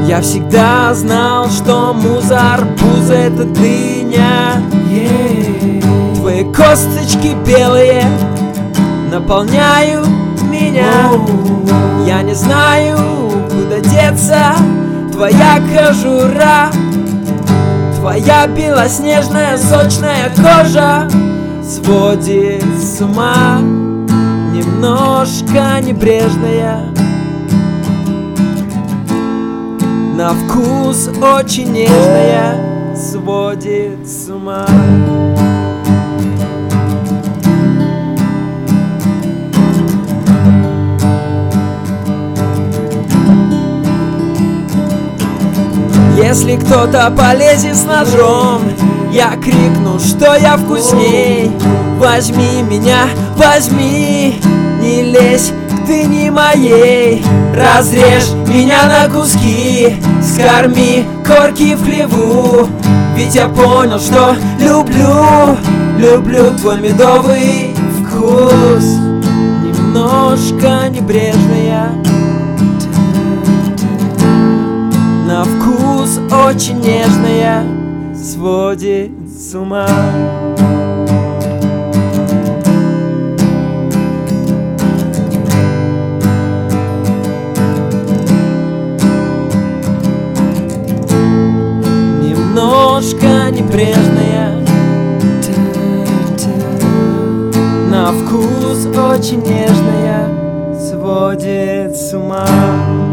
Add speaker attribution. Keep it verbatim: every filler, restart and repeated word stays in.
Speaker 1: Я всегда знал, что муза, арбуза — это дыня. yeah. Твои косточки белые наполняют меня. oh. Я не знаю, куда деться. Твоя кожура, твоя белоснежная сочная кожа сводит с ума. Немножко небрежная, на вкус очень нежная, сводит с ума. Если кто-то полезет с ножом, я крикну, что я вкусней. Возьми меня, возьми, не лезь к дыне моей. Разрежь меня на куски, скорми корки в хлеву. Ведь я понял, что люблю, люблю твой медовый вкус. Немножко небрежная, на вкус очень нежная, сводит с ума. Немножко небрежная, на вкус очень нежная, сводит с ума.